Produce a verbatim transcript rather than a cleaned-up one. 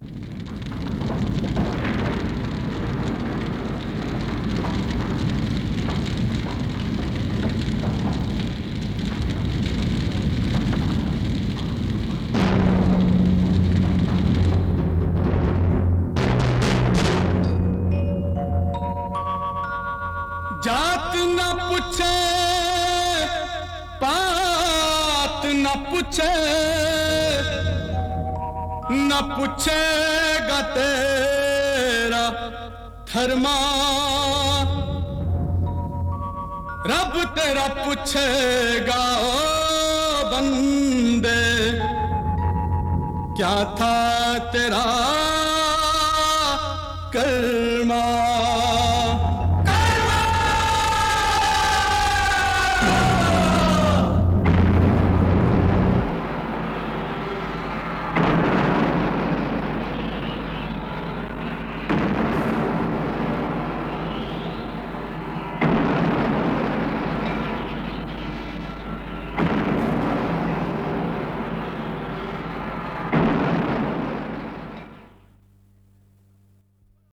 जात न पूछे पात न पूछे न पूछेगा तेरा धर्मा, रब तेरा पूछेगा ओ बंदे क्या था तेरा कर्मा।